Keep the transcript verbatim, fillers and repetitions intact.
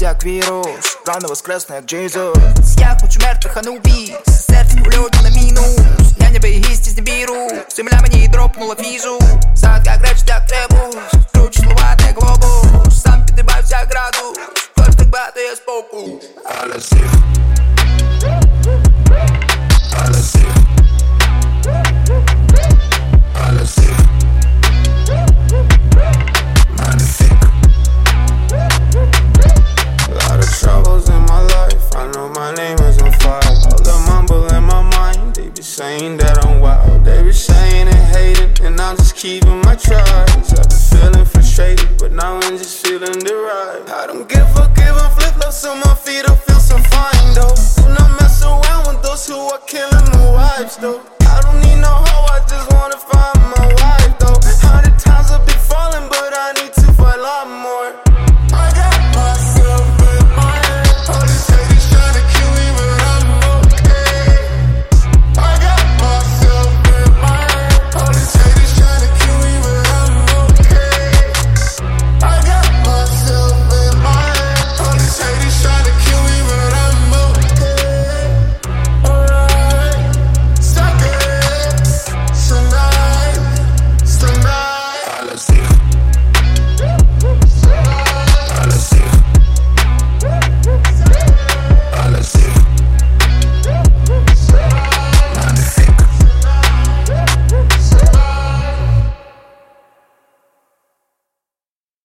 як вірус, рано воскресне як Джизус. Я хочу мертвих, а не убійць, серце в льоді на мінус. Я ніби гість не беру, земля мені дропнула фізу. Сад як реч, як требус, кручу слова, не глобус. Сам підрибаюся градус, хоч так багато є споку. Але сих, але сих, але сих. Troubles in my life, I know my name is on fire. All the mumble in my mind, they be saying that I'm wild. They be saying and hating, and I'm just keeping my tries. I've been feeling frustrated, but now I'm just feeling the ride. I don't give a give a flip-flops on my feet, I feel so fine though. Do not mess around with those who are killing the vibes though. I don't need no hoe, I just wanna find